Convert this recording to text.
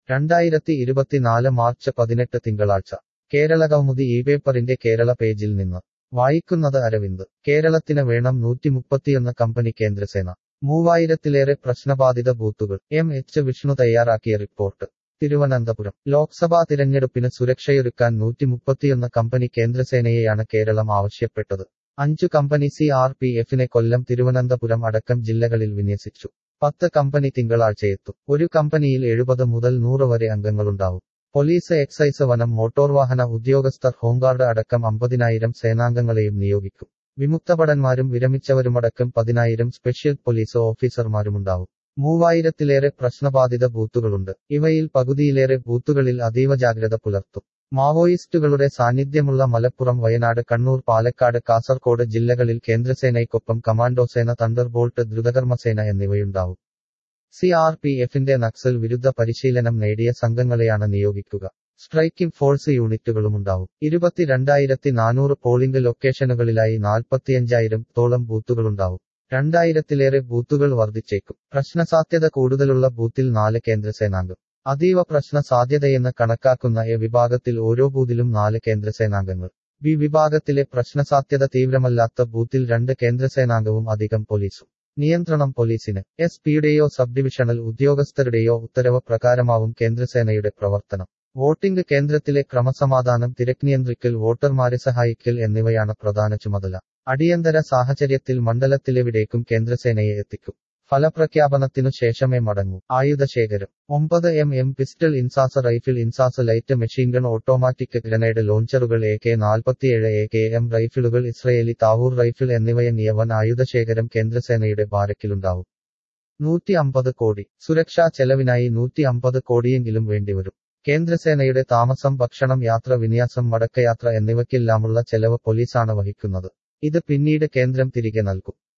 2024 March 18 തിങ്കളാഴ്ച കേരള കൗമുദി ഇപേപ്പറിന്റെ കേരള പേജിൽ നിന്ന് വായിക്കുന്നത് അരവിന്ദ്. കേരളത്തിന് വേണം 131 കമ്പനി കേന്ദ്രസേന. 3000-ലേറെ പ്രശ്നബാധിത ബൂത്തുകൾ. എച്ച് വിഷ്ണു തയ്യാറാക്കിയ റിപ്പോർട്ട്. തിരുവനന്തപുരം. ലോക്സഭാ തിരഞ്ഞെടുപ്പിന് സുരക്ഷയൊരുക്കാൻ 131 കമ്പനി കേന്ദ്രസേനയെയാണ് കേരളം ആവശ്യപ്പെട്ടത്. 5 കമ്പനി CRPFനെ കൊല്ലം, തിരുവനന്തപുരം അടക്കം ജില്ലകളിൽ വിന്യസിച്ചു. 10 കമ്പനി തിങ്കളാഴ്ചയെത്തും. ഒരു കമ്പനിയിൽ 70 മുതൽ 100 വരെ അംഗങ്ങളുണ്ടാവും. പോലീസ്, എക്സൈസ്, വനം, മോട്ടോർവാഹന ഉദ്യോഗസ്ഥർ, ഹോംഗാർഡ് അടക്കം 50,000 സേനാംഗങ്ങളെയും നിയോഗിക്കും. വിമുക്തഭടന്മാരും വിരമിച്ചവരുമടക്കം 10,000 സ്പെഷ്യൽ പോലീസ് ഓഫീസർമാരുമുണ്ടാവും. 3000-ലേറെ പ്രശ്നബാധിത ബൂത്തുകളുണ്ട്. ഇവയിൽ പകുതിയിലേറെ ബൂത്തുകളിൽ അതീവ ജാഗ്രത പുലർത്തും. മാവോയിസ്റ്റുകളുടെ സാന്നിധ്യമുള്ള മലപ്പുറം, വയനാട്, കണ്ണൂർ, പാലക്കാട്, കാസർകോട് ജില്ലകളിൽ കേന്ദ്രസേനയ്ക്കൊപ്പം കമാൻഡോസേന, തണ്ടർബോൾട്ട്, ദ്രുതകർമ്മസേന എന്നിവയുണ്ടാവും. CRPFന്റെ നക്സൽ വിരുദ്ധ പരിശീലനം നേടിയ സംഘങ്ങളെയാണ് നിയോഗിക്കുക. സ്ട്രൈക്കിംഗ് ഫോഴ്സ് യൂണിറ്റുകളുമുണ്ടാവും. 22,400 പോളിംഗ് ലൊക്കേഷനുകളിലായി 45,000-തോളം ബൂത്തുകളുണ്ടാവും. 2,000-ലേറെ ബൂത്തുകൾ വർദ്ധിച്ചേക്കും. പ്രശ്നസാധ്യത കൂടുതലുള്ള ബൂത്തിൽ 4 കേന്ദ്രസേനാംഗം. അതീവ പ്രശ്ന സാധ്യതയെന്ന് കണക്കാക്കുന്ന എ വിഭാഗത്തിൽ ഓരോ ബൂത്തിലും 4 കേന്ദ്രസേനാംഗങ്ങൾ. ബി വിഭാഗത്തിലെ പ്രശ്നസാധ്യത തീവ്രമല്ലാത്ത ബൂത്തിൽ 2 കേന്ദ്രസേനാംഗവും അധികം പോലീസും. നിയന്ത്രണം പോലീസിന്. പിയുടെയോ സബ് ഡിവിഷണൽ ഉദ്യോഗസ്ഥരുടെയോ ഉത്തരവ് പ്രകാരമാവും കേന്ദ്രസേനയുടെ പ്രവർത്തനം. വോട്ടിംഗ് കേന്ദ്രത്തിലെ ക്രമസമാധാനം, തിരക്ക് നിയന്ത്രിക്കൽ, വോട്ടർമാരെ സഹായിക്കൽ എന്നിവയാണ് പ്രധാന ചുമതല. അടിയന്തര സാഹചര്യത്തിൽ മണ്ഡലത്തിലെവിടേക്കും കേന്ദ്രസേനയെ എത്തിക്കും. ഫലപ്രഖ്യാപനത്തിനു ശേഷമേ മടങ്ങൂ. ആയുധശേഖരം. 9mm pistol, INSAS rifle, INSAS light machine gun, automatic grenade ലോഞ്ചറുകൾ, AK-47, AKM റൈഫിളുകൾ, ഇസ്രയേലി താവൂർ റൈഫിൾ എന്നിവയടങ്ങിയ വൻ ആയുധശേഖരം കേന്ദ്രസേനയുടെ ബാരക്കിലുണ്ടാവും. 150 കോടി. സുരക്ഷാ ചെലവിനായി 150 കോടിയെങ്കിലും വേണ്ടിവരും. കേന്ദ്രസേനയുടെ താമസം, ഭക്ഷണം, യാത്ര, വിന്യാസം, മടക്കയാത്ര എന്നിവയ്ക്കെല്ലാമുള്ള ചെലവ് പോലീസാണ് വഹിക്കുന്നത്. ഇത് പിന്നീട് കേന്ദ്രം തിരികെ നൽകും.